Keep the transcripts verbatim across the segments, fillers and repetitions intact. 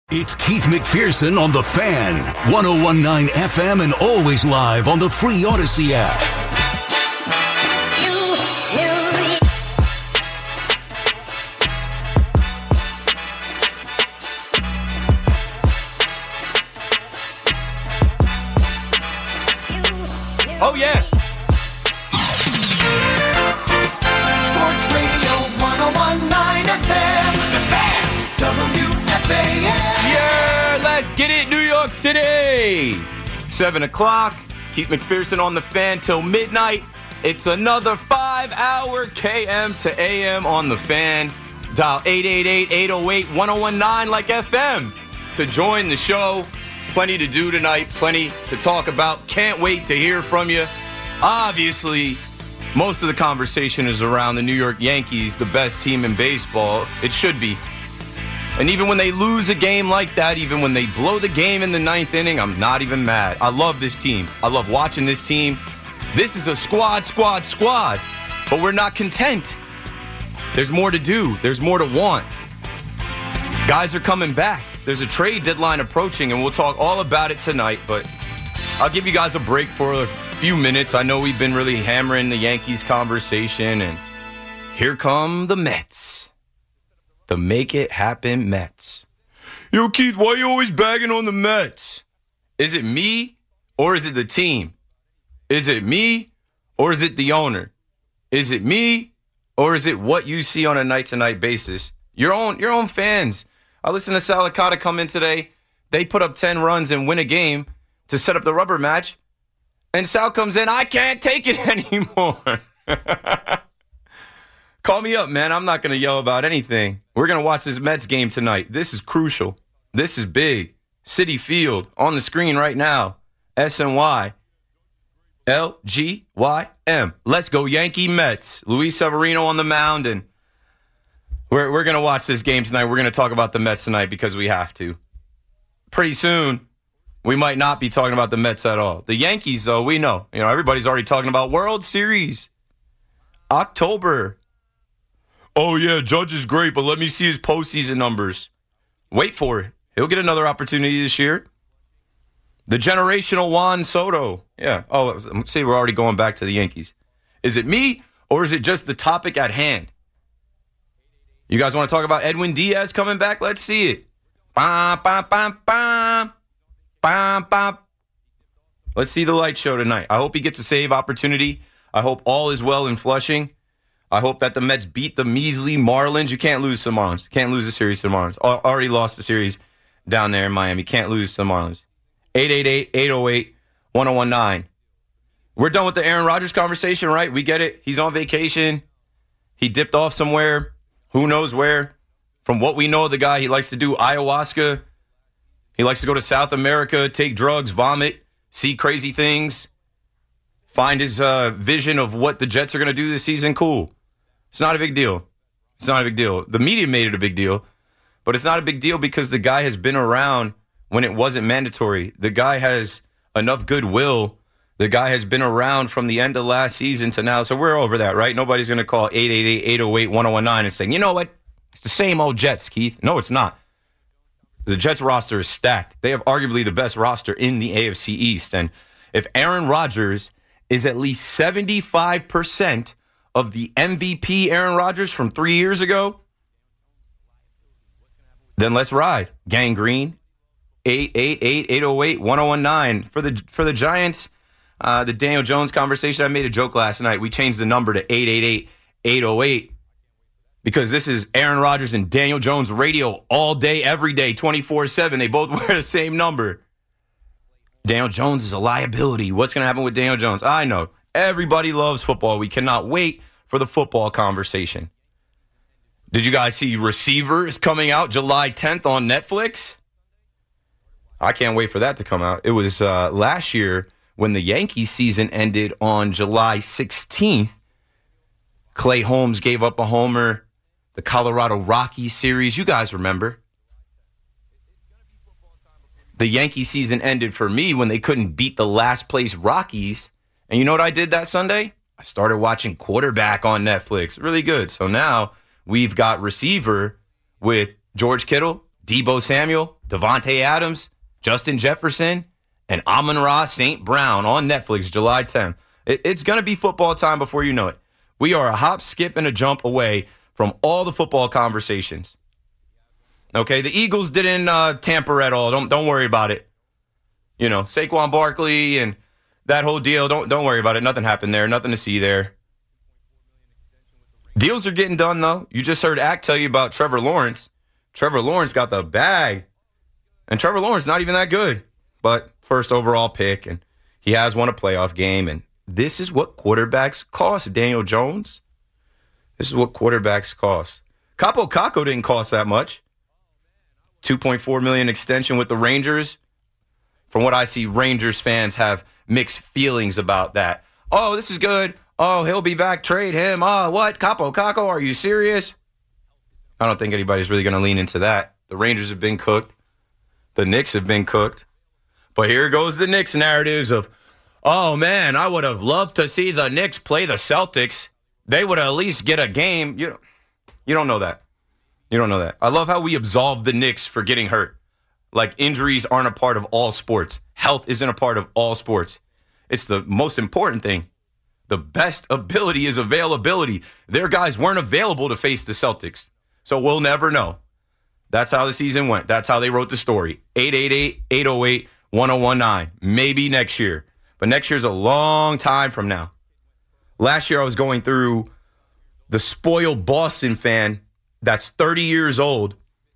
It's Keith McPherson on The Fan, one oh one point nine F M and always live on the free Odyssey app. Oh, yeah. Sports Radio one oh one point nine F M. The Fan. W F A N. Yeah, let's get it, New York City. seven o'clock. Keith McPherson on The Fan till midnight. It's another five-hour K M to A M on The Fan. Dial eight eight eight, eight oh eight, one oh one nine like F M to join the show. Plenty to do tonight, plenty to talk about. Can't wait to hear from you. Obviously, most of the conversation is around the New York Yankees, the best team in baseball. It should be. And even when they lose a game like that, even when they blow the game in the ninth inning, I'm not even mad. I love this team. I love watching this team. This is a squad, squad, squad. But we're not content. There's more to do. There's more to want. Guys are coming back. There's a trade deadline approaching, and we'll talk all about it tonight. But I'll give you guys a break for a few minutes. I know we've been really hammering the Yankees conversation, and here come the Mets. The Make It Happen Mets. Yo, Keith, why are you always bagging on the Mets? Is it me or is it the team? Is it me or is it the owner? Is it me or is it what you see on a night-to-night basis? Your own, your own fans. I listened to Salicata come in today. They put up ten runs and win a game to set up the rubber match. And Sal comes in, I can't take it anymore. Call me up, man. I'm not going to yell about anything. We're going to watch this Mets game tonight. This is crucial. This is big. Citi Field on the screen right now. S N Y. L G Y M. Let's go Yankee Mets. Luis Severino on the mound, and we're, we're going to watch this game tonight. We're going to talk about the Mets tonight because we have to. Pretty soon, we might not be talking about the Mets at all. The Yankees, though, we know. You know, everybody's already talking about World Series. October. Oh, yeah, Judge is great, but let me see his postseason numbers. Wait for it. He'll get another opportunity this year. The generational Juan Soto. Yeah. Oh, see, we're already going back to the Yankees. Is it me, or is it just the topic at hand? You guys want to talk about Edwin Diaz coming back? Let's see it. Bam, bam, bam, bam. Bam, bam. Let's see the light show tonight. I hope he gets a save opportunity. I hope all is well in Flushing. I hope that the Mets beat the measly Marlins. You can't lose to the Marlins. Can't lose a series to the Marlins. Already lost the series down there in Miami. Can't lose to the Marlins. eight eight eight, eight oh eight, one oh one nine. We're done with the Aaron Rodgers conversation, right? We get it. He's on vacation. He dipped off somewhere. Who knows where? From what we know of the guy, he likes to do ayahuasca. He likes to go to South America, take drugs, vomit, see crazy things, find his uh, vision of what the Jets are going to do this season. Cool. It's not a big deal. It's not a big deal. The media made it a big deal, but it's not a big deal because the guy has been around when it wasn't mandatory. The guy has enough goodwill. The guy has been around from the end of last season to now, so we're over that, right? Nobody's going to call eight eight eight, eight oh eight, one oh one nine and saying, you know what? It's the same old Jets, Keith. No, it's not. The Jets roster is stacked. They have arguably the best roster in the A F C East. And if Aaron Rodgers is at least seventy-five percent of the M V P Aaron Rodgers from three years ago, then let's ride. Gang Green, eight eight eight, eight oh eight, one oh one nine. For the, for the Giants, uh, the Daniel Jones conversation, I made a joke last night. We changed the number to eight eight eight, eight oh eight. Because this is Aaron Rodgers and Daniel Jones radio all day, every day, twenty-four seven. They both wear the same number. Daniel Jones is a liability. What's going to happen with Daniel Jones? I know. Everybody loves football. We cannot wait for the football conversation. Did you guys see Receiver is coming out July tenth on Netflix? I can't wait for that to come out. It was uh, last year when the Yankees season ended on July sixteenth. Clay Holmes gave up a homer. The Colorado Rockies series, you guys remember. The Yankee season ended for me when they couldn't beat the last place Rockies. And you know what I did that Sunday? I started watching Quarterback on Netflix. Really good. So now we've got Receiver with George Kittle, Deebo Samuel, Devontae Adams, Justin Jefferson, and Amon-Ra Saint Brown on Netflix July tenth. It, it's going to be football time before you know it. We are a hop, skip, and a jump away from all the football conversations. Okay, the Eagles didn't uh, tamper at all. Don't don't worry about it. You know, Saquon Barkley and that whole deal, don't don't worry about it. Nothing happened there. Nothing to see there. Deals are getting done, though. You just heard Ack tell you about Trevor Lawrence. Trevor Lawrence got the bag. And Trevor Lawrence not even that good. But first overall pick, and he has won a playoff game. And this is what quarterbacks cost, Daniel Jones. This is what quarterbacks cost. Capo Caco didn't cost that much. two point four million dollars extension with the Rangers. From what I see, Rangers fans have mixed feelings about that. Oh, this is good. Oh, he'll be back. Trade him. Oh, what? Capo Caco, are you serious? I don't think anybody's really going to lean into that. The Rangers have been cooked. The Knicks have been cooked. But here goes the Knicks narratives of, oh, man, I would have loved to see the Knicks play the Celtics. They would at least get a game. You, you don't know that. You don't know that. I love how we absolve the Knicks for getting hurt. Like injuries aren't a part of all sports. Health isn't a part of all sports. It's the most important thing. The best ability is availability. Their guys weren't available to face the Celtics. So we'll never know. That's how the season went. That's how they wrote the story. eight eight eight, eight oh eight, one oh one nine. Maybe next year. But next year's a long time from now. Last year I was going through the spoiled Boston fan that's thirty years old,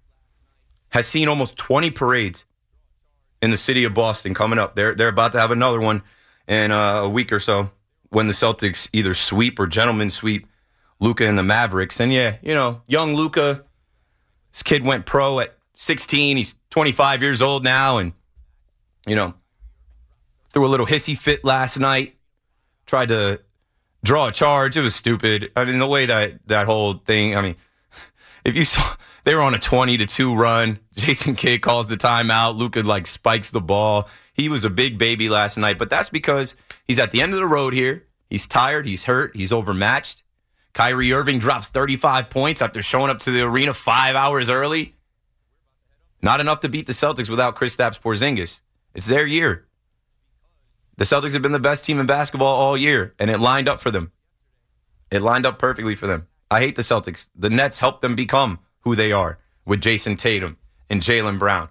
has seen almost twenty parades in the city of Boston coming up. They're they're about to have another one in uh, a week or so when the Celtics either sweep or gentlemen sweep Luka and the Mavericks. And yeah, you know, young Luka, this kid went pro at sixteen. He's twenty-five years old now, and you know, threw a little hissy fit last night. Tried to draw a charge. It was stupid. I mean, the way that that whole thing. I mean, if you saw. They were on a twenty to two run. Jason Kidd calls the timeout. Luka, like, spikes the ball. He was a big baby last night, but that's because he's at the end of the road here. He's tired. He's hurt. He's overmatched. Kyrie Irving drops thirty-five points after showing up to the arena five hours early. Not enough to beat the Celtics without Kristaps Porzingis. It's their year. The Celtics have been the best team in basketball all year, and it lined up for them. It lined up perfectly for them. I hate the Celtics. The Nets helped them become who they are with Jason Tatum and Jaylen Brown.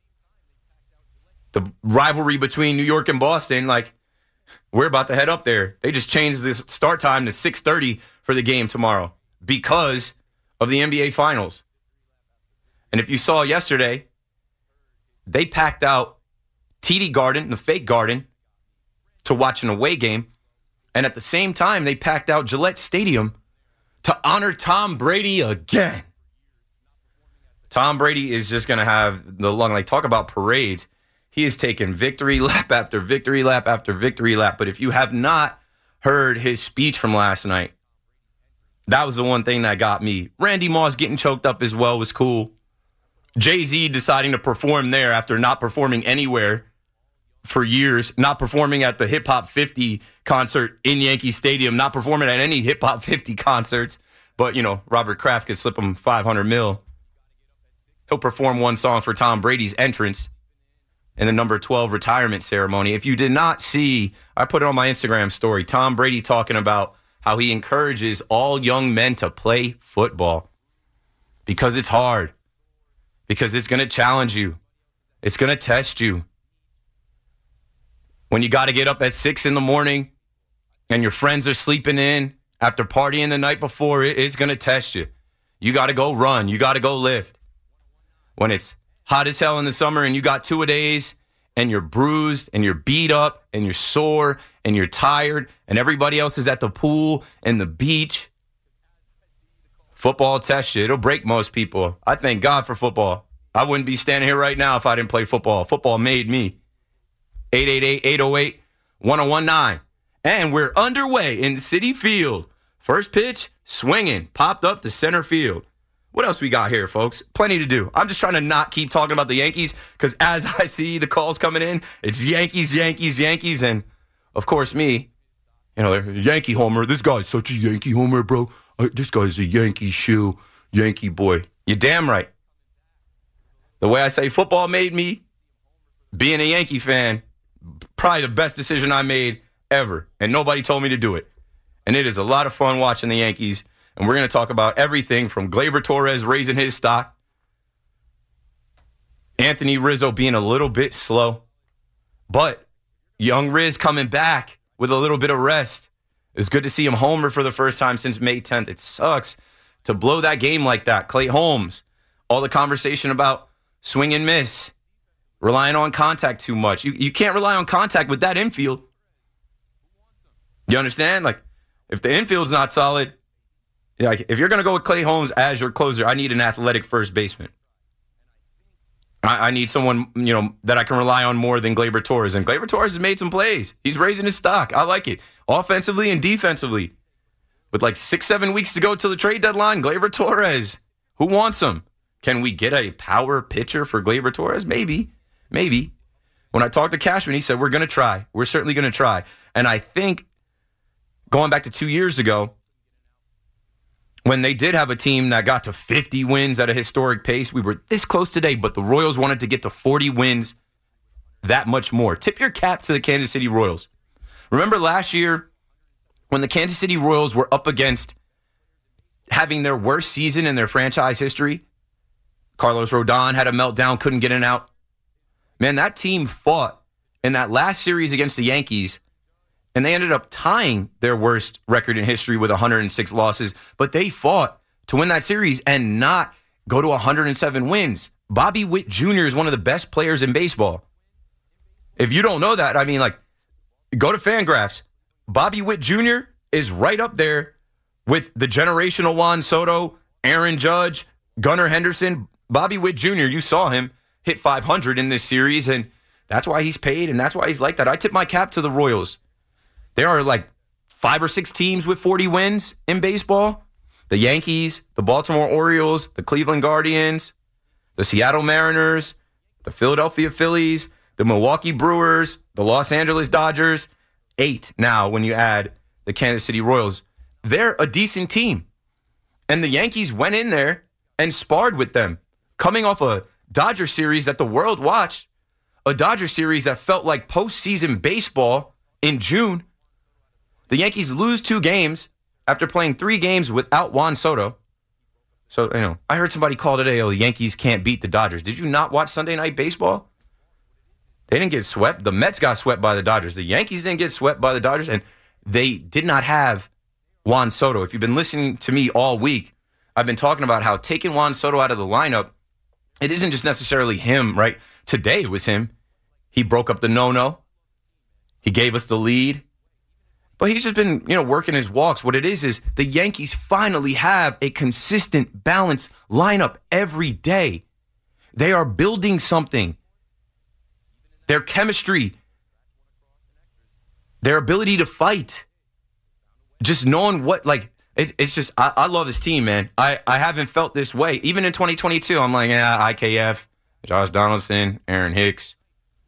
The rivalry between New York and Boston, like, we're about to head up there. They just changed the start time to six thirty for the game tomorrow because of the N B A Finals. And if you saw yesterday, they packed out T D Garden, the fake Garden, to watch an away game. And at the same time, they packed out Gillette Stadium to honor Tom Brady again. Tom Brady is just going to have the long, like, talk about parades. He has taken victory lap after victory lap after victory lap. But if you have not heard his speech from last night, that was the one thing that got me. Randy Moss getting choked up as well was cool. Jay-Z deciding to perform there after not performing anywhere for years, not performing at the Hip Hop fifty concert in Yankee Stadium, not performing at any Hip Hop fifty concerts. But, you know, Robert Kraft could slip him five hundred mil. He'll perform one song for Tom Brady's entrance in the number twelve retirement ceremony. If you did not see, I put it on my Instagram story, Tom Brady talking about how he encourages all young men to play football because it's hard, because it's going to challenge you. It's going to test you. When you got to get up at six in the morning and your friends are sleeping in after partying the night before, it's going to test you. You got to go run. You got to go lift. When it's hot as hell in the summer and you got two-a-days and you're bruised and you're beat up and you're sore and you're tired and everybody else is at the pool and the beach, football tests you. It'll break most people. I thank God for football. I wouldn't be standing here right now if I didn't play football. Football made me. eight eight eight, eight oh eight, one oh one nine. And we're underway in Citi Field. First pitch, swinging, popped up to center field. What else we got here, folks? Plenty to do. I'm just trying to not keep talking about the Yankees because as I see the calls coming in, it's Yankees, Yankees, Yankees, and, of course, me, you know, Yankee homer. This guy's such a Yankee homer, bro. This guy's a Yankee shill, Yankee boy. You're damn right. The way I say football made me, being a Yankee fan, probably the best decision I made ever. And nobody told me to do it. And it is a lot of fun watching the Yankees. And we're going to talk about everything from Gleyber Torres raising his stock, Anthony Rizzo being a little bit slow, but young Riz coming back with a little bit of rest. It was good to see him homer for the first time since May tenth. It sucks to blow that game like that. Clay Holmes, all the conversation about swing and miss, relying on contact too much. You you can't rely on contact with that infield. You understand? Like, if the infield's not solid, like if you're going to go with Clay Holmes as your closer, I need an athletic first baseman. I, I need someone, you know, that I can rely on more than Gleyber Torres. And Gleyber Torres has made some plays. He's raising his stock. I like it. Offensively and defensively. With like six, seven weeks to go till the trade deadline, Gleyber Torres, who wants him? Can we get a power pitcher for Gleyber Torres? Maybe. Maybe. When I talked to Cashman, he said, we're going to try. We're certainly going to try. And I think going back to two years ago, when they did have a team that got to fifty wins at a historic pace, we were this close today, but the Royals wanted to get to forty wins, that much more. Tip your cap to the Kansas City Royals. Remember last year when the Kansas City Royals were up against having their worst season in their franchise history? Carlos Rodon had a meltdown, couldn't get an out. Man, that team fought in that last series against the Yankees, and they ended up tying their worst record in history with one hundred six losses. But they fought to win that series and not go to one hundred seven wins. Bobby Witt Junior is one of the best players in baseball. If you don't know that, I mean, like, go to Fangraphs. Bobby Witt Junior is right up there with the generational Juan Soto, Aaron Judge, Gunnar Henderson. Bobby Witt Junior, you saw him hit five hundred in this series, and that's why he's paid, and that's why he's like that. I tip my cap to the Royals. There are like five or six teams with forty wins in baseball. The Yankees, the Baltimore Orioles, the Cleveland Guardians, the Seattle Mariners, the Philadelphia Phillies, the Milwaukee Brewers, the Los Angeles Dodgers. Eight now when you add the Kansas City Royals. They're a decent team. And the Yankees went in there and sparred with them, coming off a Dodger series that the world watched, a Dodger series that felt like postseason baseball in June. The Yankees lose two games after playing three games without Juan Soto. So, you know, I heard somebody call today, oh, the Yankees can't beat the Dodgers. Did you not watch Sunday Night Baseball? They didn't get swept. The Mets got swept by the Dodgers. The Yankees didn't get swept by the Dodgers, and they did not have Juan Soto. If you've been listening to me all week, I've been talking about how taking Juan Soto out of the lineup, it isn't just necessarily him, right? Today it was him. He broke up the no-no. He gave us the lead. But he's just been, you know, working his walks. What it is is the Yankees finally have a consistent, balanced lineup every day. They are building something. Their chemistry, their ability to fight, just knowing what, like, it, it's just, I, I love this team, man. I, I haven't felt this way. Even in twenty twenty-two, I'm like, yeah, I K F, Josh Donaldson, Aaron Hicks.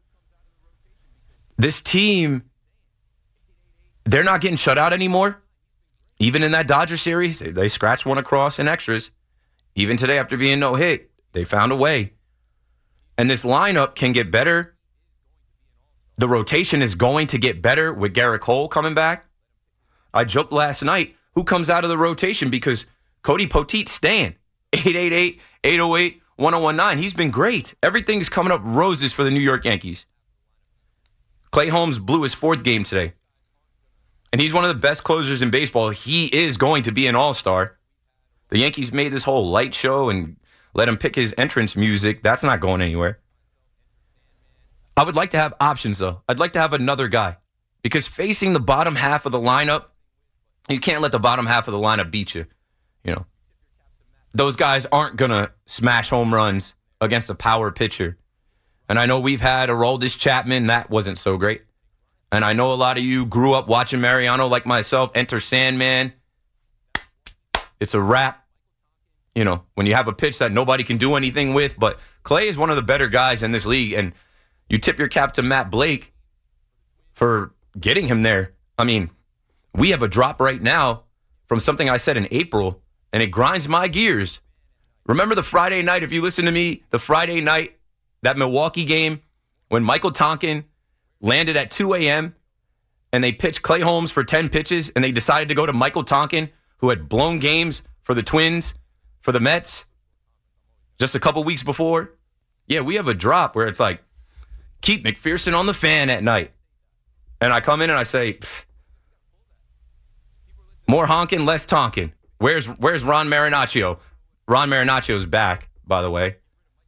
This team, they're not getting shut out anymore. Even in that Dodger series, they, they scratched one across in extras. Even today, after being no hit, they found a way. And this lineup can get better. The rotation is going to get better with Garrett Cole coming back. I joked last night, who comes out of the rotation? Because Cody Poteet's staying. eight eight eight, eight oh eight, one oh one nine. He's been great. Everything's coming up roses for the New York Yankees. Clay Holmes blew his fourth game today. And he's one of the best closers in baseball. He is going to be an all-star. The Yankees made this whole light show and let him pick his entrance music. That's not going anywhere. I would like to have options, though. I'd like to have another guy. Because facing the bottom half of the lineup, you can't let the bottom half of the lineup beat you. You know, those guys aren't going to smash home runs against a power pitcher. And I know we've had Aroldis Chapman. That wasn't so great. And I know a lot of you grew up watching Mariano like myself. Enter Sandman. It's a wrap. You know, when you have a pitch that nobody can do anything with. But Clay is one of the better guys in this league. And you tip your cap to Matt Blake for getting him there. I mean, we have a drop right now from something I said in April, and it grinds my gears. Remember the Friday night, if you listen to me, the Friday night, that Milwaukee game when Michael Tonkin landed at two a.m. and they pitched Clay Holmes for ten pitches and they decided to go to Michael Tonkin, who had blown games for the Twins, for the Mets, just a couple weeks before. Yeah, we have a drop where it's like, Keith McPherson on the Fan at night. And I come in and I say, more honking, less tonkin. Where's where's Ron Marinaccio? Ron Marinaccio's back, by the way.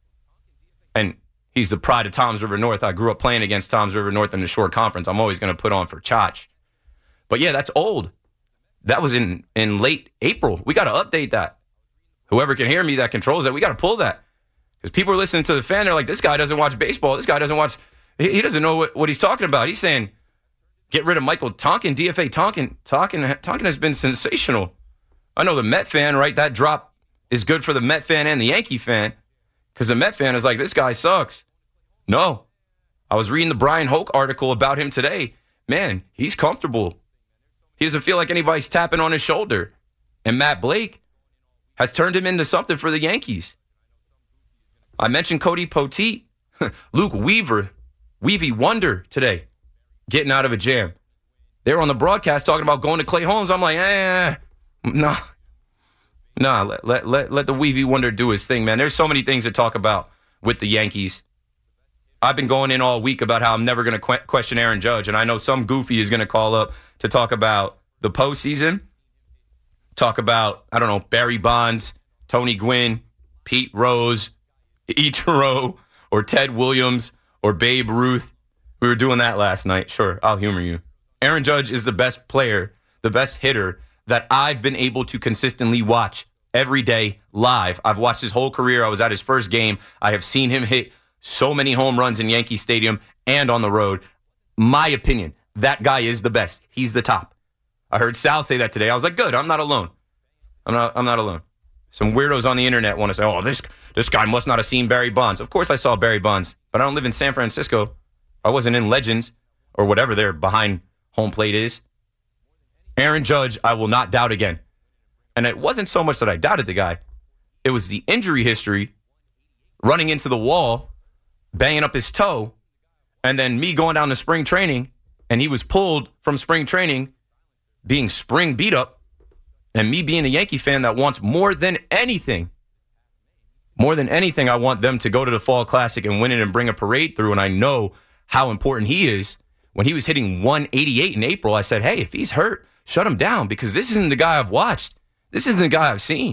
And he's the pride of Toms River North. I grew up playing against Toms River North in the short conference. I'm always going to put on for Chach. But yeah, that's old. That was in, in late April. We got to update that. Whoever can hear me that controls that, we got to pull that. Because people are listening to the Fan. They're like, this guy doesn't watch baseball. This guy doesn't watch. He, he doesn't know what, what he's talking about. He's saying, get rid of Michael Tonkin, D F A Tonkin. Tonkin. Tonkin has been sensational. I know the Met fan, right? That drop is good for the Met fan and the Yankee fan. Because the Met fan is like, this guy sucks. No. I was reading the Brian Hoke article about him today. Man, he's comfortable. He doesn't feel like anybody's tapping on his shoulder. And Matt Blake has turned him into something for the Yankees. I mentioned Cody Poteet. Luke Weaver, Weavy Wonder today, getting out of a jam. They were on the broadcast talking about going to Clay Holmes. I'm like, eh, nah. Nah, let, let, let, let the Weavy Wonder do his thing, man. There's so many things to talk about with the Yankees. I've been going in all week about how I'm never going to que- question Aaron Judge, and I know some goofy is going to call up to talk about the postseason, talk about, I don't know, Barry Bonds, Tony Gwynn, Pete Rose, Ichiro, or Ted Williams, or Babe Ruth. We were doing that last night. Sure, I'll humor you. Aaron Judge is the best player, the best hitter that I've been able to consistently watch every day live. I've watched his whole career. I was at his first game. I have seen him hit so many home runs in Yankee Stadium and on the road. My opinion, that guy is the best. He's the top. I heard Sal say that today. I was like, good, I'm not alone. I'm not I'm not alone. Some weirdos on the internet want to say, oh, this this guy must not have seen Barry Bonds. Of course I saw Barry Bonds, but I don't live in San Francisco. I wasn't in Legends or whatever their behind home plate is. Aaron Judge, I will not doubt again. And it wasn't so much that I doubted the guy. It was the injury history, running into the wall, banging up his toe, and then me going down to spring training, and he was pulled from spring training, being spring beat up, and me being a Yankee fan that wants more than anything, more than anything, I want them to go to the Fall Classic and win it and bring a parade through, and I know how important he is. When he was hitting one eighty-eight in April, I said, hey, if he's hurt, shut him down, because this isn't the guy I've watched. This isn't the guy I've seen.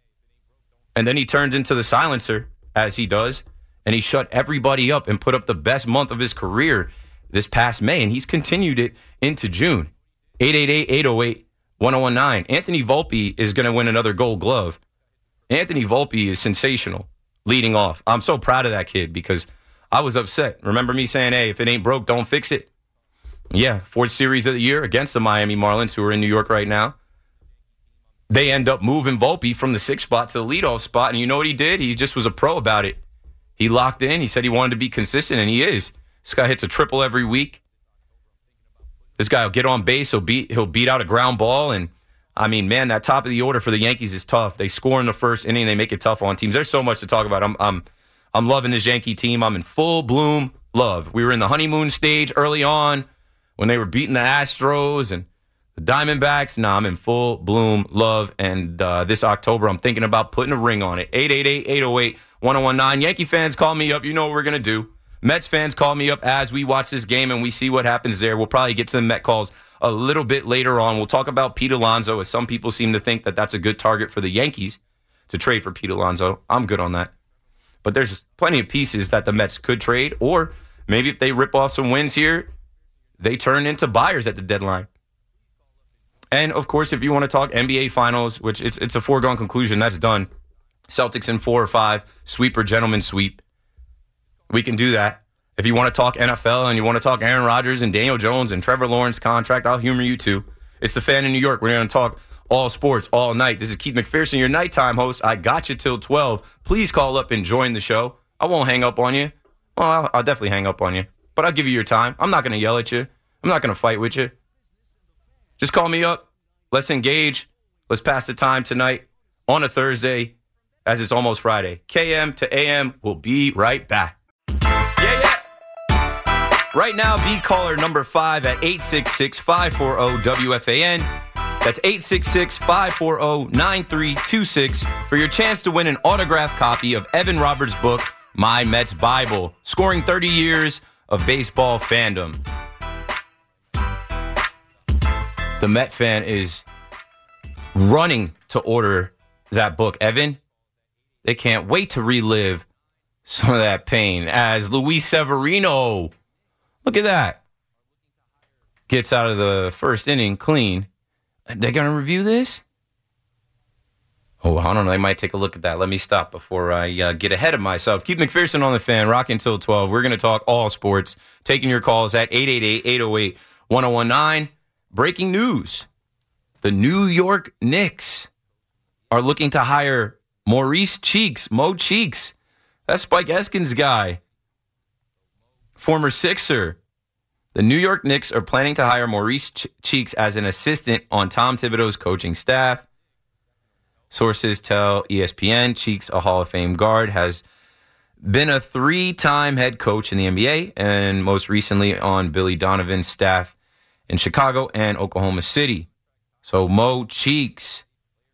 And then he turns into the silencer, as he does, and he shut everybody up and put up the best month of his career this past May, and he's continued it into June. eight eight eight, eight oh eight, one oh one nine. Anthony Volpe is going to win another Gold Glove. Anthony Volpe is sensational leading off. I'm so proud of that kid because I was upset. Remember me saying, hey, if it ain't broke, don't fix it? Yeah, fourth series of the year against the Miami Marlins, who are in New York right now. They end up moving Volpe from the sixth spot to the leadoff spot, and you know what he did? He just was a pro about it. He locked in. He said he wanted to be consistent, and he is. This guy hits a triple every week. This guy will get on base. He'll beat, he'll beat out a ground ball, and, I mean, man, that top of the order for the Yankees is tough. They score in the first inning. They make it tough on teams. There's so much to talk about. I'm, I'm, I'm loving this Yankee team. I'm in full bloom love. We were in the honeymoon stage early on when they were beating the Astros and the Diamondbacks. Now I'm in full bloom love, and uh, this October I'm thinking about putting a ring on it. eight eight eight, eight oh eight, one oh one nine. Yankee fans, call me up. You know what we're going to do. Mets fans, call me up as we watch this game and we see what happens there. We'll probably get to the Met calls a little bit later on. We'll talk about Pete Alonso, as some people seem to think that that's a good target for the Yankees to trade for Pete Alonso. I'm good on that. But there's plenty of pieces that the Mets could trade, or maybe if they rip off some wins here, they turn into buyers at the deadline. And, of course, if you want to talk N B A Finals, which it's it's a foregone conclusion, that's done. Celtics in four or five, sweep or gentleman sweep. We can do that. If you want to talk N F L and you want to talk Aaron Rodgers and Daniel Jones and Trevor Lawrence contract, I'll humor you too. It's the Fan in New York. We're going to talk all sports all night. This is Keith McPherson, your nighttime host. I got you till twelve. Please call up and join the show. I won't hang up on you. Well, I'll, I'll definitely hang up on you. But I'll give you your time. I'm not going to yell at you. I'm not going to fight with you. Just call me up. Let's engage. Let's pass the time tonight on a Thursday. as it's almost Friday. K M to A M will be right back. Yeah, yeah. Right now, be caller number five at eight six six, five four zero, W F A N. That's eight six six, five four zero, nine three two six for your chance to win an autographed copy of Evan Roberts' book, My Mets Bible, scoring thirty years of baseball fandom. The Met fan is running to order that book, Evan. They can't wait to relive some of that pain as Luis Severino, look at that, gets out of the first inning clean. They're going to review this? Oh, I don't know. They might take a look at that. Let me stop before I uh, get ahead of myself. Keith McPherson on the Fan, rocking until twelve. We're going to talk all sports, taking your calls at eight eight eight, eight oh eight, one oh one nine. Breaking news. The New York Knicks are looking to hire Maurice Cheeks, Mo Cheeks. That's Spike Eskin's guy, former Sixer. The New York Knicks are planning to hire Maurice Ch- Cheeks as an assistant on Tom Thibodeau's coaching staff. Sources tell E S P N Cheeks, a Hall of Fame guard, has been a three-time head coach in the N B A and most recently on Billy Donovan's staff in Chicago and Oklahoma City. So Mo Cheeks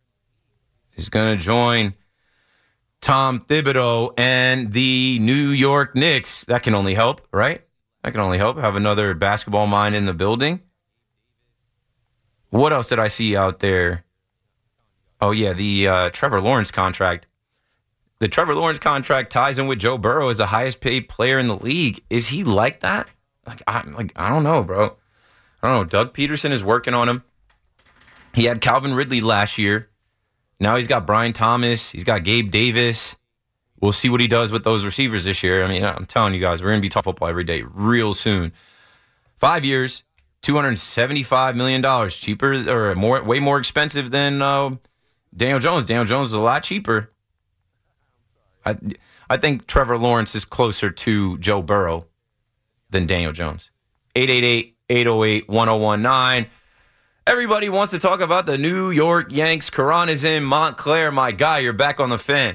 is going to join Tom Thibodeau and the New York Knicks. That can only help, right? That can only help. Have another basketball mind in the building. What else did I see out there? Oh, yeah, the uh, Trevor Lawrence contract. The Trevor Lawrence contract ties in with Joe Burrow as the highest paid player in the league. Is he like that? Like, I, like, I don't know, bro. I don't know. Doug Peterson is working on him. He had Calvin Ridley last year. Now he's got Brian Thomas. He's got Gabe Davis. We'll see what he does with those receivers this year. I mean, I'm telling you guys, we're going to be talking football every day real soon. Five years, two hundred seventy-five million dollars. Cheaper or more, way more expensive than uh, Daniel Jones. Daniel Jones is a lot cheaper. I, I think Trevor Lawrence is closer to Joe Burrow than Daniel Jones. eight eight eight, eight oh eight, one oh one nine. Everybody wants to talk about the New York Yanks. Karan is in Montclair. My guy, you're back on the Fan.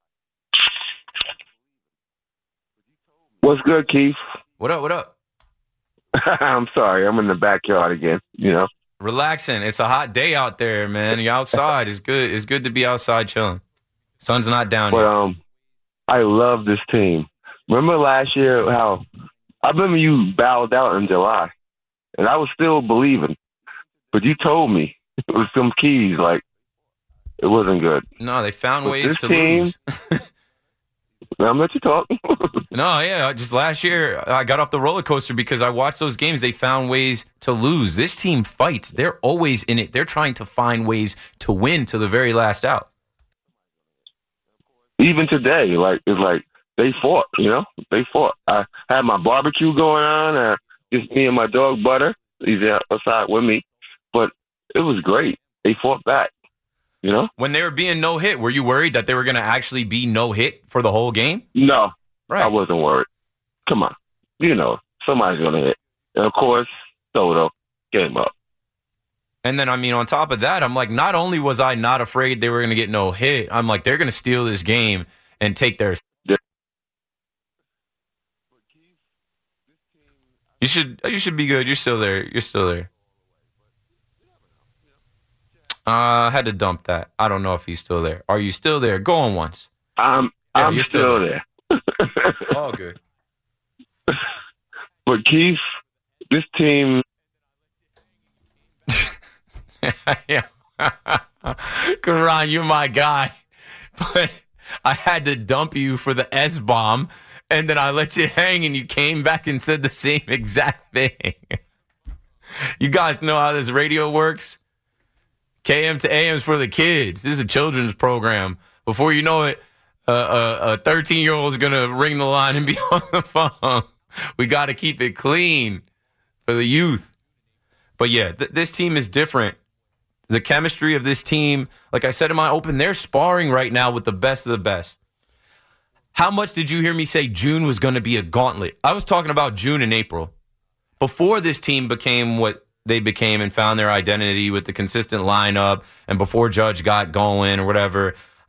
What's good, Keith? What up, what up? I'm sorry. I'm in the backyard again, you know. Relaxing. It's a hot day out there, man. You're outside. It's good. It's good to be outside chilling. Sun's not down but, yet. um, I love this team. Remember last year how I remember you bowed out in July, and I was still believing. But you told me it was some keys, like it wasn't good. No, they found but ways to team, lose. I'm let you talk. No, yeah, just last year I got off the roller coaster because I watched those games. They found ways to lose. This team fights. They're always in it. They're trying to find ways to win to the very last out. Even today, like it's like they fought. You know, they fought. I had my barbecue going on. Uh, just me and my dog Butter. He's outside with me. But it was great. They fought back, you know? When they were being no-hit, were you worried that they were going to actually be no-hit for the whole game? No, right. I wasn't worried. Come on. You know, somebody's going to hit. And, of course, Soto came up. And then, I mean, on top of that, I'm like, not only was I not afraid they were going to get no-hit, I'm like, they're going to steal this game and take their... Yeah. You should, you should be good. You're still there. You're still there. Uh, I had to dump that. I don't know if he's still there. Are you still there? Go on once. I'm yeah, I'm you're still, still there. there. All good. But Keith, this team. Yeah. Karan, you're my guy. But I had to dump you for the S-bomb, and then I let you hang, and you came back and said the same exact thing. You guys know how this radio works? K M to A M is for the kids. This is a children's program. Before you know it, uh, a thirteen-year-old is going to ring the line and be on the phone. We got to keep it clean for the youth. But, yeah, th- this team is different. The chemistry of this team, like I said in my open, they're sparring right now with the best of the best. How much did you hear me say June was going to be a gauntlet? I was talking about June and April. Before this team became what they became and found their identity with the consistent lineup, and before Judge got going or whatever,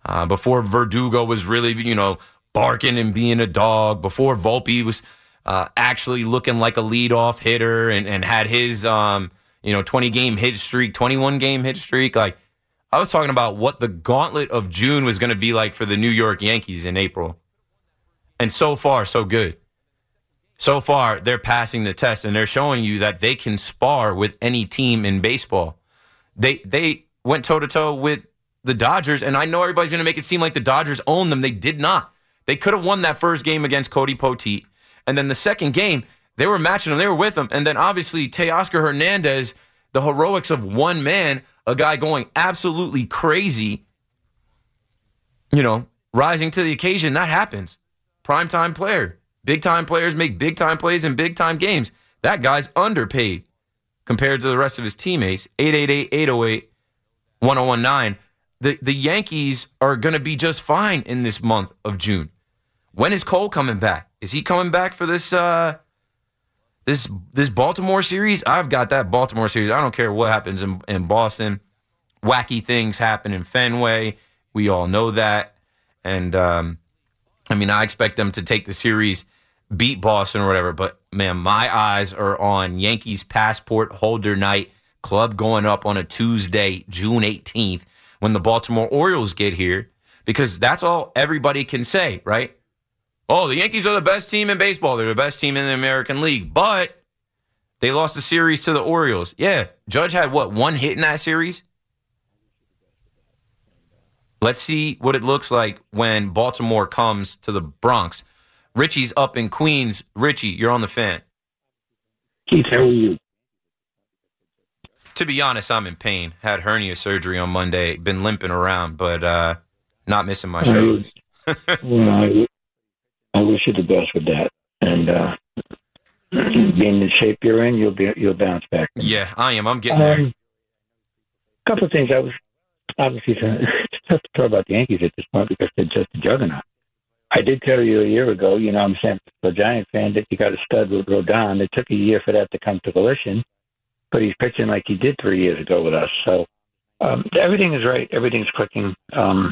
Uh, before Verdugo was really, you know, barking and being a dog. Before Volpe was uh, actually looking like a leadoff hitter and, and had his, um, you know, twenty-game hit streak, twenty-one-game hit streak. Like, I was talking about what the gauntlet of June was going to be like for the New York Yankees in April. And so far, so good. So far, they're passing the test, and they're showing you that they can spar with any team in baseball. They they went toe-to-toe with the Dodgers, and I know everybody's going to make it seem like the Dodgers own them. They did not. They could have won that first game against Cody Poteet. And then the second game, they were matching them. They were with them. And then obviously Teoscar Hernandez, the heroics of one man, a guy going absolutely crazy, you know, rising to the occasion. That happens. Primetime player. Big-time players make big-time plays in big-time games. That guy's underpaid compared to the rest of his teammates. eight eight eight, eight oh eight, one oh one nine. The the Yankees are going to be just fine in this month of June. When is Cole coming back? Is he coming back for this uh, this this Baltimore series? I've got that Baltimore series. I don't care what happens in, in Boston. Wacky things happen in Fenway. We all know that. And, um, I mean, I expect them to take the series, beat Boston or whatever. But, man, my eyes are on Yankees passport holder night, club going up on a Tuesday, June eighteenth. When the Baltimore Orioles get here, because that's all everybody can say, right? Oh, the Yankees are the best team in baseball. They're the best team in the American League, but they lost the series to the Orioles. Yeah, Judge had, what, one hit in that series? Let's see what it looks like when Baltimore comes to the Bronx. Richie's up in Queens. Richie, you're on the Fan. Keith, how are you? To be honest, I'm in pain. Had hernia surgery on Monday. Been limping around, but uh, not missing my shows. Well, I, I wish you the best with that. And uh, being in shape you're in, you'll be you'll bounce back. Yeah, I am. I'm getting um, there. A couple of things. I was obviously it's tough to talk about the Yankees at this point because they're just a juggernaut. I did tell you a year ago, you know, I'm a San Francisco Giant fan, that you got a stud with Rodon. It took a year for that to come to fruition. But he's pitching like he did three years ago with us. So um, everything is right. Everything's clicking. Um,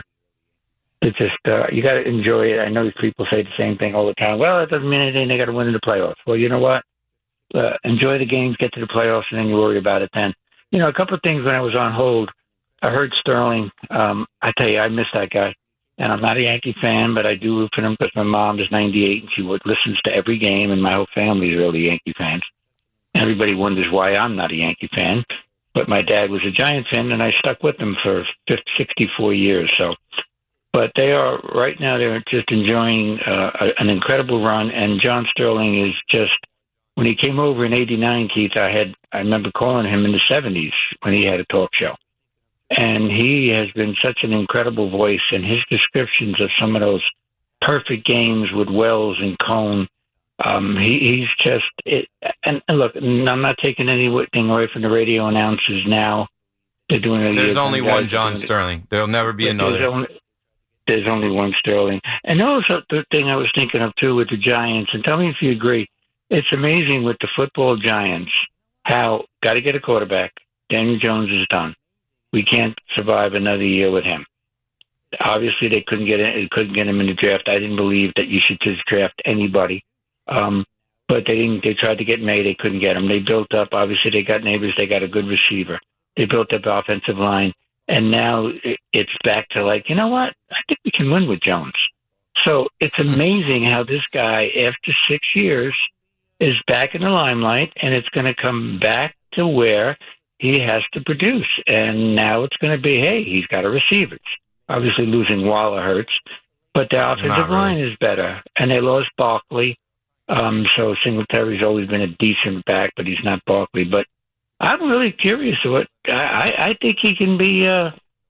it's just, uh, you got to enjoy it. I know people say the same thing all the time. Well, it doesn't mean anything. They got to win in the playoffs. Well, you know what? Uh, enjoy the games, get to the playoffs, and then you worry about it then. You know, a couple of things when I was on hold, I heard Sterling. Um, I tell you, I miss that guy. And I'm not a Yankee fan, but I do root for him because my mom is ninety-eight and she would, listens to every game, and my whole family is really Yankee fans. Everybody wonders why I'm not a Yankee fan, but my dad was a Giant fan, and I stuck with them for sixty-four years. So, but they are right now. They're just enjoying uh, an incredible run, and John Sterling is just. When he came over in eighty-nine, Keith, I had I remember calling him in the seventies when he had a talk show, and he has been such an incredible voice, and his descriptions of some of those perfect games with Wells and Cone. Um, he, he's just, it, and, and look, I'm not taking anything away from the radio announcers now. They're doing it. There's only one John Sterling. There'll never be another. There's only, there's only one Sterling. And also the thing I was thinking of too with the Giants, and tell me if you agree, it's amazing with the football Giants, how got to get a quarterback. Daniel Jones is done. We can't survive another year with him. Obviously, they couldn't get it, couldn't get him in the draft. I didn't believe that you should just draft anybody. Um, but they didn't. They tried to get May. They couldn't get him. They built up. Obviously, they got Neighbors. They got a good receiver. They built up offensive line, and now it's back to like, you know what? I think we can win with Jones. So it's amazing how this guy, after six years, is back in the limelight, and it's going to come back to where he has to produce. And now it's going to be, hey, he's got a receiver. Obviously, losing Waller hurts, but the offensive really. line is better, and they lost Barkley. Um, so Singletary's always been a decent back, but he's not Barkley. But I'm really curious what I, I think he can be. Uh,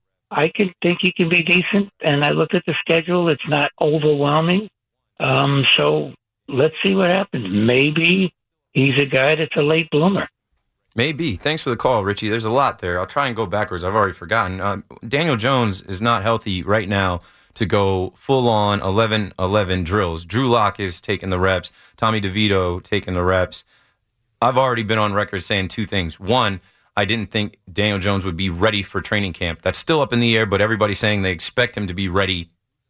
I can think he can be decent. And I looked at the schedule; it's not overwhelming. Um, so let's see what happens. Maybe he's a guy that's a late bloomer. Maybe. Thanks for the call, Richie. There's a lot there. I'll try and go backwards. I've already forgotten. Uh, Daniel Jones is not healthy right now to go full-on eleven eleven drills. Drew Lock is taking the reps. Tommy DeVito taking the reps. I've already been on record saying two things. One, I didn't think Daniel Jones would be ready for training camp. That's still up in the air, but everybody's saying they expect him to be ready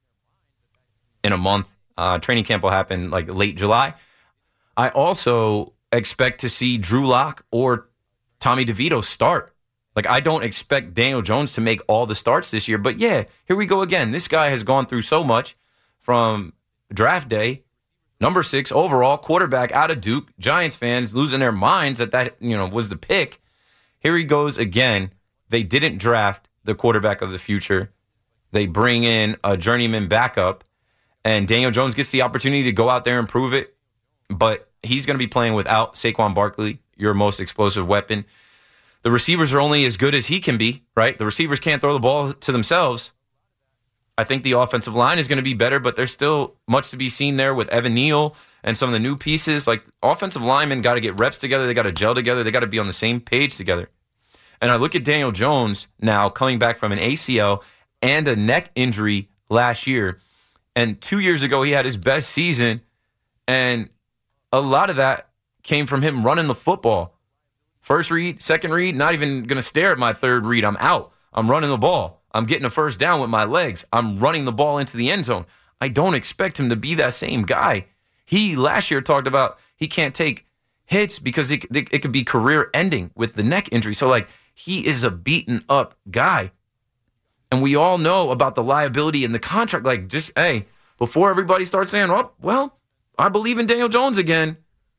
in a month. Uh, training camp will happen like late July. I also expect to see Drew Lock or Tommy DeVito start. Like, I don't expect Daniel Jones to make all the starts this year. But, yeah, here we go again. This guy has gone through so much from draft day, number six overall, quarterback out of Duke, Giants fans losing their minds that that, you know, was the pick. Here he goes again. They didn't draft the quarterback of the future. They bring in a journeyman backup, and Daniel Jones gets the opportunity to go out there and prove it. But he's going to be playing without Saquon Barkley, your most explosive weapon. The receivers are only as good as he can be, right? The receivers can't throw the ball to themselves. I think the offensive line is going to be better, but there's still much to be seen there with Evan Neal and some of the new pieces. Like, offensive linemen got to get reps together. They got to gel together. They got to be on the same page together. And I look at Daniel Jones now coming back from an A C L and a neck injury last year. And two years ago, he had his best season. And a lot of that came from him running the football. First read, second read, not even going to stare at my third read. I'm out. I'm running the ball. I'm getting a first down with my legs. I'm running the ball into the end zone. I don't expect him to be that same guy. He last year talked about he can't take hits because it, it, it could be career ending with the neck injury. So, like, he is a beaten up guy. And we all know about the liability in the contract. Like, just, hey, before everybody starts saying, oh, well, I believe in Daniel Jones again.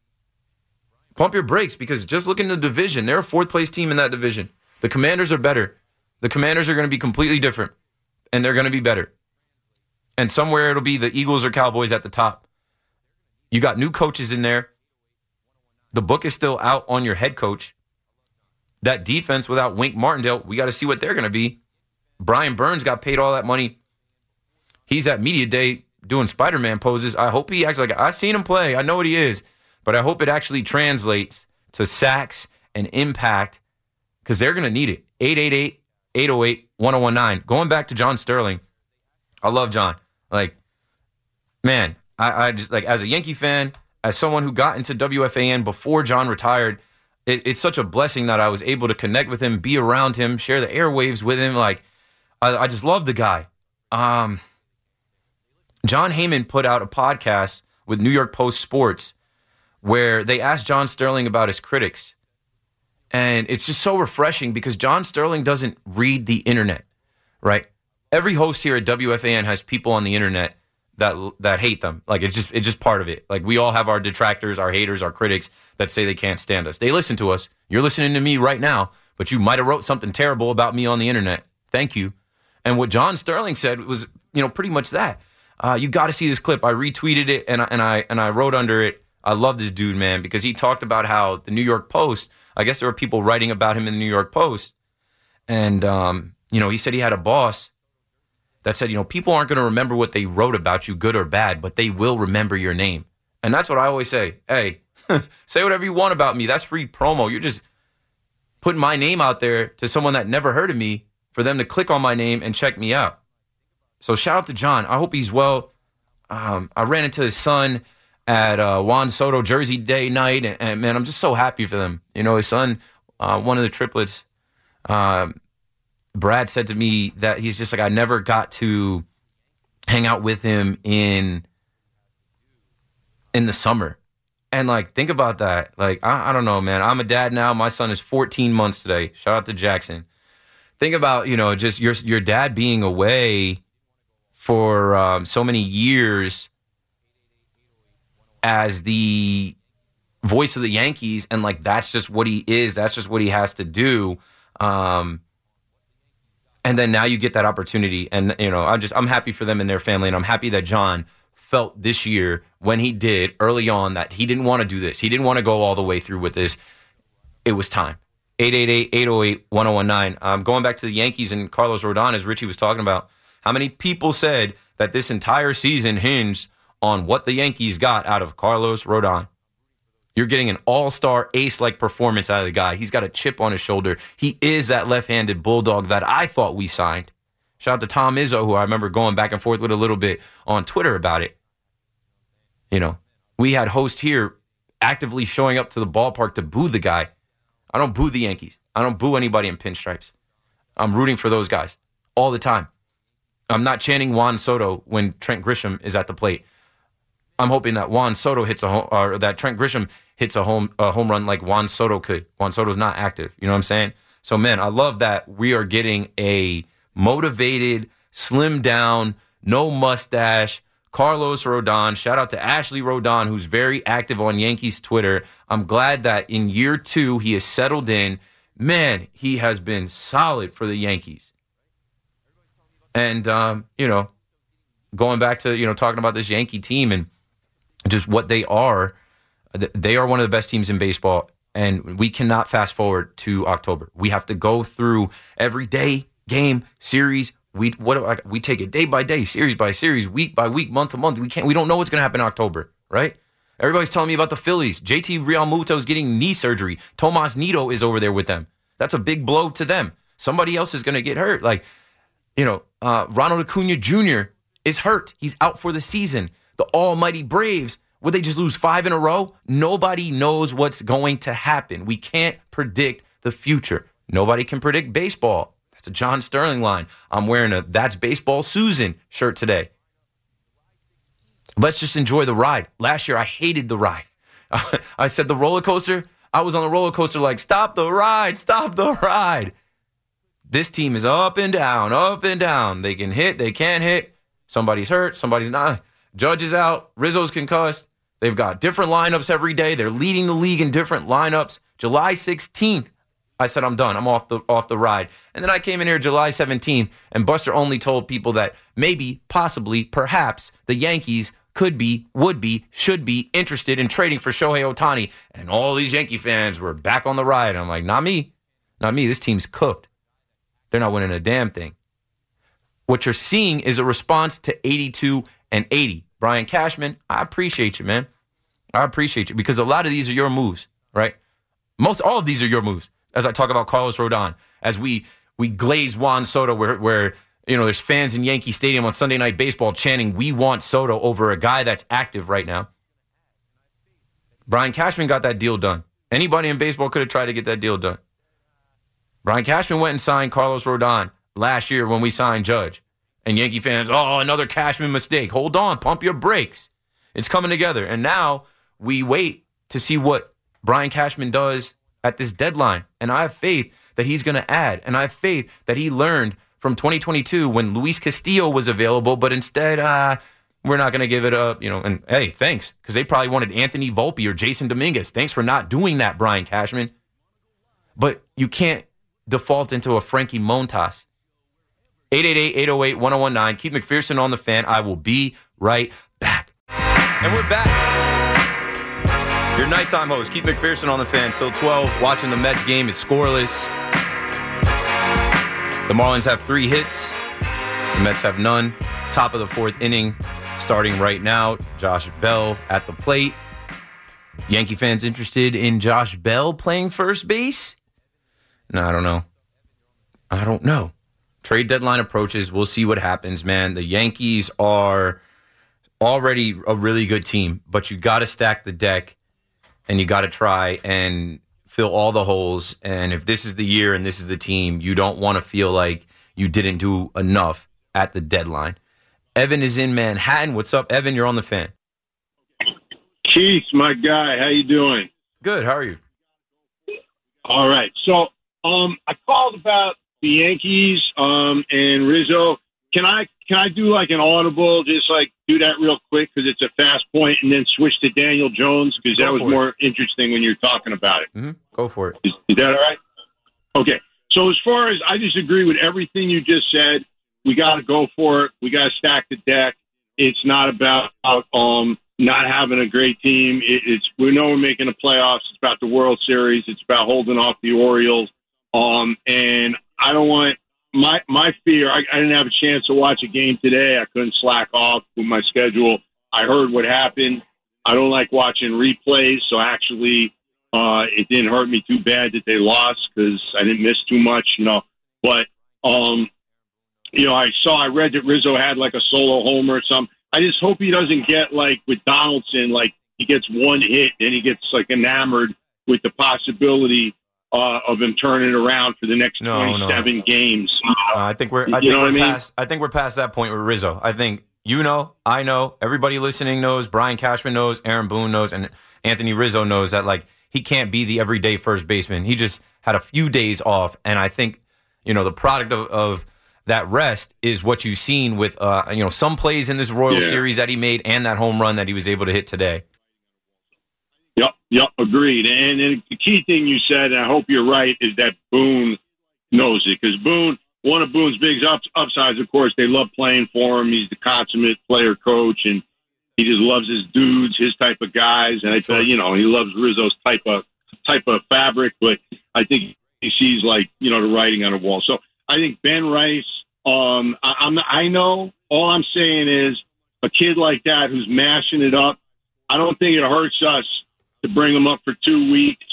Pump your brakes, because just look in the division. They're a fourth-place team in that division. The Commanders are better. The Commanders are going to be completely different, and they're going to be better. And somewhere it'll be the Eagles or Cowboys at the top. You got new coaches in there. The book is still out on your head coach. That defense without Wink Martindale, we got to see what they're going to be. Brian Burns got paid all that money. He's at media day doing Spider-Man poses. I hope he actually, like, I've seen him play. I know what he is. But I hope it actually translates to sacks and impact, because they're going to need it. eight eight eight, eight oh eight, one oh one nine. Going back to John Sterling, I love John. Like, man, I, I just, like, as a Yankee fan, as someone who got into W F A N before John retired, it, it's such a blessing that I was able to connect with him, be around him, share the airwaves with him. Like, I, I just love the guy. Um, John Heyman put out a podcast with New York Post Sports where they asked John Sterling about his critics. And it's just so refreshing because John Sterling doesn't read the internet, right? Every host here at W F A N has people on the internet that that hate them. Like, it's just it's just part of it. Like, we all have our detractors, our haters, our critics that say they can't stand us. They listen to us. You're listening to me right now, but you might have wrote something terrible about me on the internet. Thank you. And what John Sterling said was, you know, pretty much that. Uh, you got to see this clip. I retweeted it and I, and I and I wrote under it, I love this dude, man, because he talked about how the New York Post, I guess there were people writing about him in the New York Post. And, um, you know, he said he had a boss that said, you know, people aren't going to remember what they wrote about you, good or bad, but they will remember your name. And that's what I always say. Hey, say whatever you want about me. That's free promo. You're just putting my name out there to someone that never heard of me for them to click on my name and check me out. So shout out to John. I hope he's well. Um, I ran into his son at uh, Juan Soto Jersey Day night, and, and man, I'm just so happy for them. You know, his son, uh, one of the triplets, um, Brad said to me that he's just like, I never got to hang out with him in in the summer. And, like, think about that. Like, I, I don't know, man. I'm a dad now. My son is fourteen months today. Shout out to Jackson. Think about, you know, just your your dad being away for um, so many years as the voice of the Yankees, and, like, that's just what he is. That's just what he has to do. Um, and then now you get that opportunity, and, you know, I'm just I'm happy for them and their family, and I'm happy that John felt this year when he did early on that he didn't want to do this. He didn't want to go all the way through with this. It was time. eight eight eight, eight oh eight, one oh one nine. Um, going back to the Yankees and Carlos Rodon, as Richie was talking about, how many people said that this entire season hinged on what the Yankees got out of Carlos Rodon? You're getting an all-star ace-like performance out of the guy. He's got a chip on his shoulder. He is that left-handed bulldog that I thought we signed. Shout out to Tom Izzo, who I remember going back and forth with a little bit on Twitter about it. You know, we had hosts here actively showing up to the ballpark to boo the guy. I don't boo the Yankees. I don't boo anybody in pinstripes. I'm rooting for those guys all the time. I'm not chanting Juan Soto when Trent Grisham is at the plate. I'm hoping that Juan Soto hits a home, or that Trent Grisham hits a home a home run like Juan Soto could. Juan Soto's not active. You know what I'm saying? So, man, I love that we are getting a motivated, slimmed down, no mustache Carlos Rodon. Shout out to Ashley Rodon, who's very active on Yankees Twitter. I'm glad that in year two he has settled in. Man, he has been solid for the Yankees. And, um, you know, going back to, you know, talking about this Yankee team and just what they are, they are one of the best teams in baseball, and we cannot fast forward to October. We have to go through every day, game, series. We what we take it day by day, series by series, week by week, month to month. We can't. We don't know what's going to happen in October, right? Everybody's telling me about the Phillies. J T Realmuto is getting knee surgery. Tomas Nido is over there with them. That's a big blow to them. Somebody else is going to get hurt. Like, you know, uh, Ronald Acuna Junior is hurt. He's out for the season. The almighty Braves, would they just lose five in a row? Nobody knows what's going to happen. We can't predict the future. Nobody can predict baseball. That's a John Sterling line. I'm wearing a That's Baseball Susan shirt today. Let's just enjoy the ride. Last year, I hated the ride. I said the roller coaster, I was on the roller coaster like, stop the ride, stop the ride. This team is up and down, up and down. They can hit, they can't hit. Somebody's hurt, somebody's not. Judge is out, Rizzo's concussed. They've got different lineups every day. They're leading the league in different lineups. July sixteenth, I said, I'm done. I'm off the off the ride. And then I came in here July seventeenth, and Buster only told people that maybe, possibly, perhaps, the Yankees could be, would be, should be interested in trading for Shohei Ohtani. And all these Yankee fans were back on the ride. I'm like, not me. Not me. This team's cooked. They're not winning a damn thing. What you're seeing is a response to eighty-two and eighty. Brian Cashman, I appreciate you, man. I appreciate you because a lot of these are your moves, right? Most, all of these are your moves. As I talk about Carlos Rodon, as we we glaze Juan Soto, where where you know there's fans in Yankee Stadium on Sunday Night Baseball chanting, "We want Soto" over a guy that's active right now. Brian Cashman got that deal done. Anybody in baseball could have tried to get that deal done. Brian Cashman went and signed Carlos Rodon last year when we signed Judge. And Yankee fans, oh, another Cashman mistake. Hold on, pump your brakes. It's coming together. And now we wait to see what Brian Cashman does at this deadline. And I have faith that he's going to add. And I have faith that he learned from twenty twenty-two when Luis Castillo was available, but instead, uh, we're not going to give it up. You know, and hey, thanks, because they probably wanted Anthony Volpe or Jason Dominguez. Thanks for not doing that, Brian Cashman. But you can't default into a Frankie Montas. eight eight eight, eight oh eight, one oh one nine. Keith McPherson on the Fan. I will be right back. And we're back. Your nighttime host, Keith McPherson on the Fan, till twelve. Watching the Mets game. It's scoreless. The Marlins have three hits. The Mets have none. Top of the fourth inning, starting right now. Josh Bell at the plate. Yankee fans interested in Josh Bell playing first base? No, I don't know. I don't know. Trade deadline approaches. We'll see what happens, man. The Yankees are already a really good team, but you got to stack the deck and you got to try and fill all the holes. And if this is the year and this is the team, you don't want to feel like you didn't do enough at the deadline. Evan is in Manhattan. What's up, Evan? You're on the Fan. Keith, my guy, how you doing? Good. How are you? All right. So um, I called about the Yankees um, and Rizzo. Can I can I do like an audible, just like do that real quick because it's a fast point, and then switch to Daniel Jones because that was more it. interesting when you're talking about it. Mm-hmm. Go for it. Is, is that all right? Okay. So as far as I just agree with everything you just said, we got to go for it. We got to stack the deck. It's not about um, not having a great team. It, it's we know we're making the playoffs. It's about the World Series. It's about holding off the Orioles. Um, and I don't want my my fear. I, I didn't have a chance to watch a game today. I couldn't slack off with my schedule. I heard what happened. I don't like watching replays, so actually, uh, it didn't hurt me too bad that they lost because I didn't miss too much, you know. But um, you know, I saw, I read that Rizzo had like a solo homer or something. I just hope he doesn't get like with Donaldson, like he gets one hit and he gets like enamored with the possibility uh, of him turning it around for the next No, twenty-seven no. games. Uh, I think we're. I You think know we're what I mean? past. I think we're past that point with Rizzo. I think you know, I know, everybody listening knows, Brian Cashman knows, Aaron Boone knows, and Anthony Rizzo knows that like he can't be the everyday first baseman. He just had a few days off, and I think you know the product of, of that rest is what you've seen with uh, you know some plays in this Royal Yeah. Series that he made and that home run that he was able to hit today. Yep, yep, agreed. And, and the key thing you said, and I hope you're right, is that Boone knows it. Because Boone, one of Boone's big ups, upsides, of course, they love playing for him. He's the consummate player coach, and he just loves his dudes, his type of guys. And I Sure. tell you know, he loves Rizzo's type of type of fabric. But I think he sees like you know the writing on the wall. So I think Ben Rice. Um, I, I'm. I know. All I'm saying is a kid like that who's mashing it up. I don't think it hurts us to bring him up for two weeks.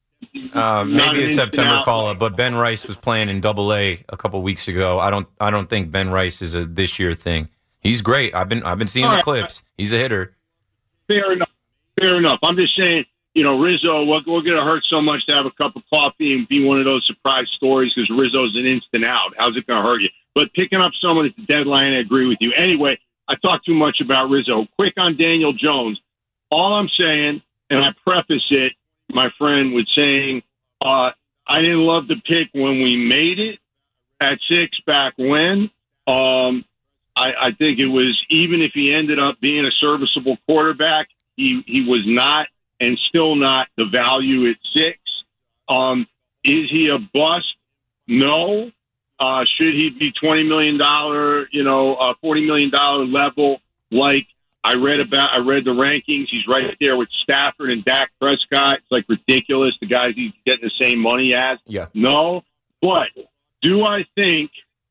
Uh, Not maybe an a instant September out. call up, but Ben Rice was playing in Double A a couple weeks ago. I don't. I don't think Ben Rice is a this year thing. He's great. I've been. I've been seeing All the right. clips. He's a hitter. Fair enough. Fair enough. I'm just saying, you know, Rizzo, we're, we're going to hurt so much to have a cup of coffee and be one of those surprise stories because Rizzo's an instant out. How's it going to hurt you? But picking up someone at the deadline, I agree with you. Anyway, I talk too much about Rizzo. Quick on Daniel Jones. All I'm saying, and I preface it, my friend, with saying, uh, I didn't love the pick when we made it at six back when. Um, I, I think it was, even if he ended up being a serviceable quarterback, he, he was not and still not the value at six. Um, is he a bust? No. Uh, should he be twenty million dollars, you know, uh, forty million dollars level? Like I read about, I read the rankings. He's right there with Stafford and Dak Prescott. It's like ridiculous. The guys he's getting the same money as. Yeah. No. But do I think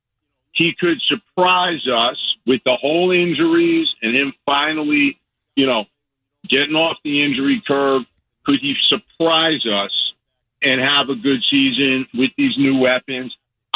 he could surprise us with the whole injuries and him finally, you know, getting off the injury curve? Could he surprise us and have a good season with these new weapons?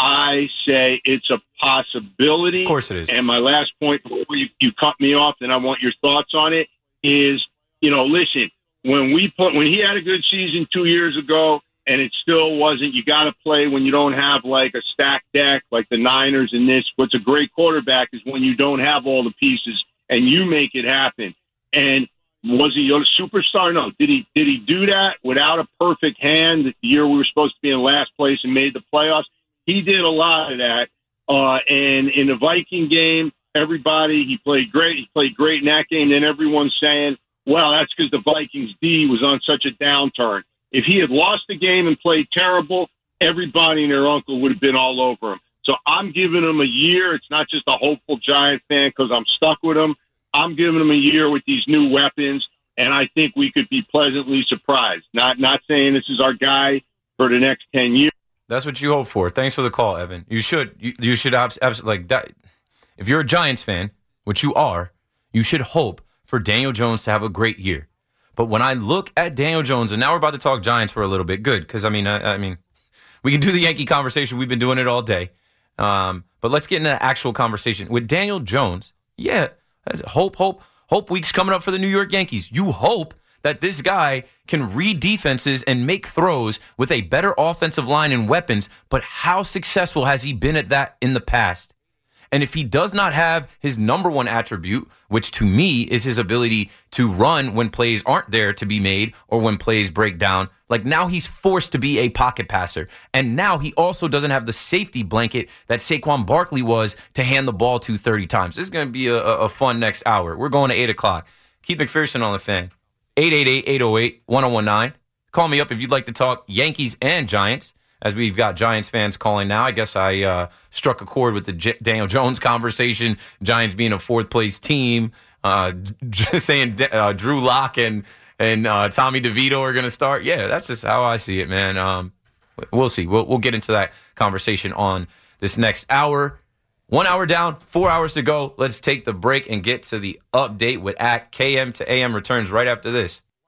I say it's a possibility. Of course it is. And my last point before you, you cut me off, and I want your thoughts on it, is, you know, listen, when we put when he had a good season two years ago and it still wasn't, you got to play when you don't have like a stacked deck like the Niners and this. What's a great quarterback is when you don't have all the pieces and you make it happen. And was he a superstar? No. Did he did he do that without a perfect hand the year we were supposed to be in last place and made the playoffs? He did a lot of that. Uh, and in the Viking game, everybody, he played great. He played great in that game. Then everyone's saying, well, that's because the Vikings D was on such a downturn. If he had lost the game and played terrible, everybody and their uncle would have been all over him. So I'm giving him a year. It's not just a hopeful Giant fan because I'm stuck with him. I'm giving him a year with these new weapons, and I think we could be pleasantly surprised. Not not saying this is our guy for the next ten years. That's what you hope for. Thanks for the call, Evan. You should. You, you should abs- abs- like that. If you're a Giants fan, which you are, you should hope for Daniel Jones to have a great year. But when I look at Daniel Jones, and now we're about to talk Giants for a little bit, good, because I mean, I, I mean, we can do the Yankee conversation. We've been doing it all day. Um, but let's get into the actual conversation with Daniel Jones. Yeah, that's hope, hope, hope week's coming up for the New York Yankees. You hope that this guy can read defenses and make throws with a better offensive line and weapons, but how successful has he been at that in the past? And if he does not have his number one attribute, which to me is his ability to run when plays aren't there to be made or when plays break down, like now he's forced to be a pocket passer. And now he also doesn't have the safety blanket that Saquon Barkley was to hand the ball to thirty times. This is going to be a, a fun next hour. We're going to eight o'clock. Keith McPherson on the Fan. eight eight eight, eight oh eight, one oh one nine. Call me up if you'd like to talk Yankees and Giants, as we've got Giants fans calling now. I guess I uh, struck a chord with the J- Daniel Jones conversation, Giants being a fourth-place team, uh, just saying uh, Drew Lock and, and uh, Tommy DeVito are going to start. Yeah, that's just how I see it, man. Um, we'll see. We'll, we'll get into that conversation on this next hour. One hour down, four hours to go. Let's take the break and get to the update with at K M to A M returns right after this.